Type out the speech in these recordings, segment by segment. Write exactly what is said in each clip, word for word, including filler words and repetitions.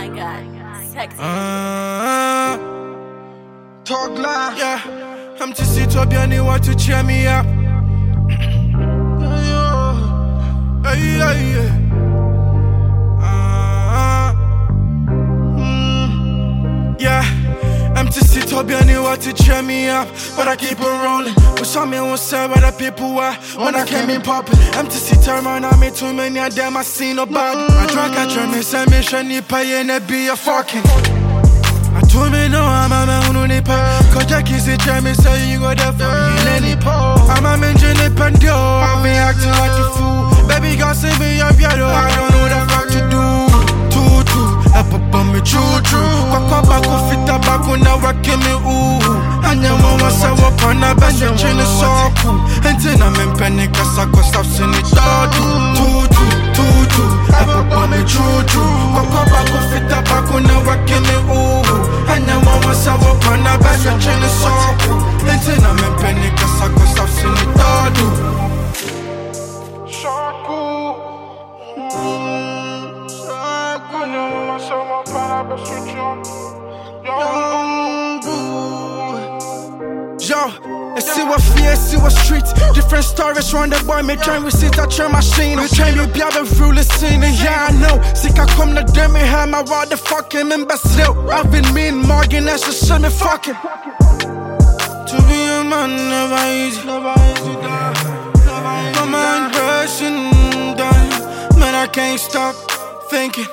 my God, sexy. Uh, Talk loud. yeah, I'm to see to be anyone to cheer me up. Hey, yeah, yeah. Uh, mm, yeah. I'm to see to be anyone to cheer me up, but I keep on rolling. With some men won't say where the people were when I came in poppin'. I'm to see turn around, I made too many of them, I see nobody. I drank, I drank, me say me should need pay and it be a fucking. I told me no, I'm a man who need pay. Cause Jack is a Jamie, say you go there for me in any pole. I'm a man, Jenny Pendio, I've been acting like a fool. Baby girl, say me up, yeah, though, I don't know the fuck to do. Tutu, I pop on me, true, true. Papa, back, go fit up, back, go now, I give me, ooh. And your mama said, what on a bench, and chin is so cool. And then I'm in panic, cause I got stuff in it, all do. Tutu, tutu, I pop on me, true, true. Papa, back, go fit up, back, go now, I give me, ooh. And your mama said, what on a bench, and chin is so cool. And then I'm in panic, cause I got stuff in it, all do. Yo, I see what fear, see what streets. Different stories round the boy, me train with sit, I train machine. We train you be able to rule the scene, and yeah, I know. Sick, I come to them, me have my rod, the fucking imbecile. I've been mean, Morgan, that's just shit, me fucking. To be a man, never easy. My mind rushing down, man, I can't stop thinking.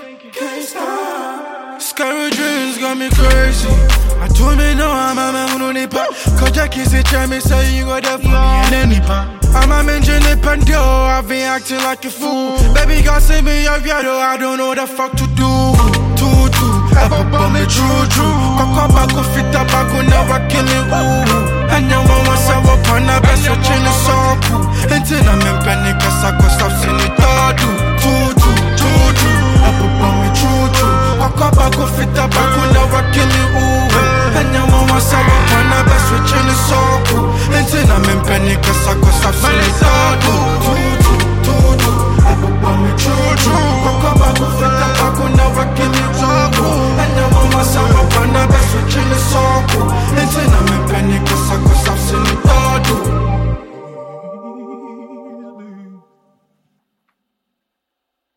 Scary dreams got me crazy. I told me no, I'm a man who don't need pop. Cause Jack is a Jamie, say you go there for me in any pop. I'm a man, Jenny Pendio, I've been acting like a fool. Baby girl, say me up, yeah, though, I don't know the fuck to do. Tutu, I pop on me, true, true. Cock back, go fit up, I go now, I kill me, ooh. And your mama said, what on a best, your chin is so cool. And then I'm in panic, cause I got stuff in it, all do. Tutu, tutu, I pop on me, true, true. Cock back, go fit up, I go now, I kill me, ooh. And your mama said, what on a best, your chin is so cool. And then I'm in panic, cause I got stuff in it, all do. Tutu, tutu, I pop on me, true, true. Cock back, go fit up, I go now, I kill me, ooh. And your mama said, what on a best, your chin is so cool. And then I'm in panic, cause I got